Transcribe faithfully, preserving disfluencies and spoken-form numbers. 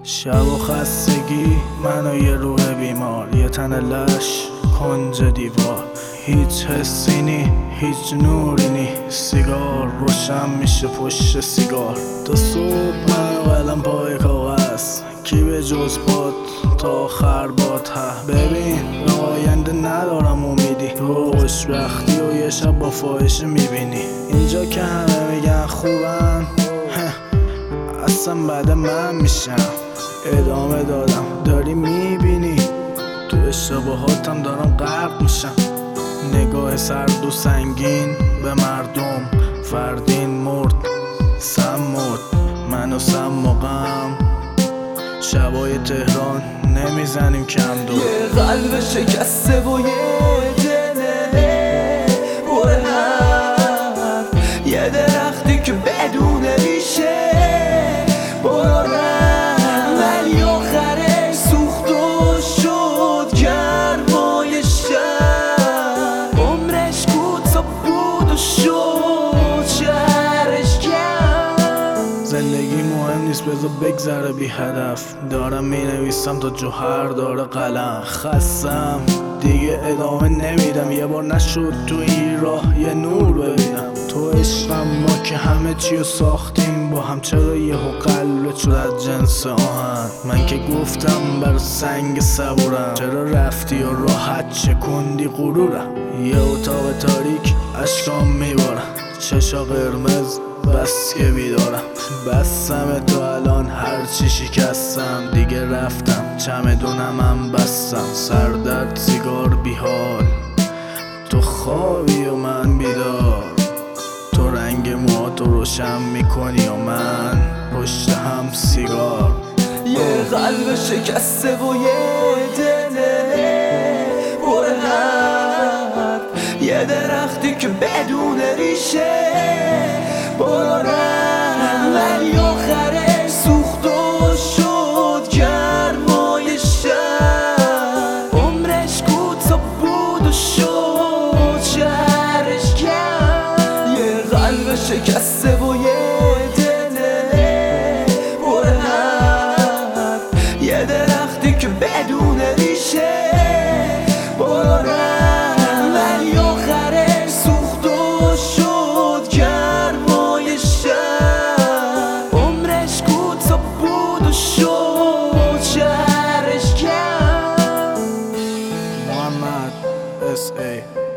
شب و خستگی منو یه روح بیمار، یه تن لش کنج دیوار، هیچ حسی نی هیچ نوری نی، سیگار روشن میشه پشت سیگار تا صبح، من قلم پای کاغذ، کی به جز باد تا آخر باد. ها ببین آینده ندارم امیدی، رو خوشبختی و یه شب با فاحشه میبینی. اینجا که همه میگن خوبن اصلا بعد من میشم، ادامه دادم داری میبینی، تو اشتباهاتم دارم غرق میشم. نگاه سرد و سنگین به مردم، فردین مرد سم مرد، من و سم و غم، شبای تهران نمیزنیم کم دو. یه قلب شکسته و یه دله پر هم، یه درختی که بدون ریشه بارم، ولی آخرش سوخت و شد گرمای شب، عمرش کوتاه بود و شد شهرش کم. زندگی مهم نیست بذار بگذره بی هدف، دارم می نویسم تا جوهر داره قلم. خستم دیگه ادامه نمیدم، یه بار نشد تو این راه یه نور ببینم. تو عشقم ما که همه چیو ساختیم با هم، چرا یهو قلبت شد از جنس آهن؟ من که گفتم بر سنگ صبورم، چرا رفتی و راحت چکندی غرورم؟ یه اتاق تاریک اشکام میبارم، چشا قرمز بس که بیدارم. بستم تو الان هرچی شکستم، دیگه رفتم چمدونم هم بستم. سردرد سیگار بیحال، تو خوابی و من بیدار، تو رنگ موهاتو روشن میکنی و من پشت هم سیگار. یه قلب شکسته و یه دله پر هم، یه درختی که بدون ریشه بارم، ولی آخرش سوخت و شد گرمای شب، عمرش کوتاه بود و شد شهرش کم. یه قلب شکسته و یه دله پر هم، یه درختی که بدون ریشه بارم، ولی آخرش سوخت و شد گرمای شب، عمرش کوتاه بود و شد شهرش کم. محمد اس ای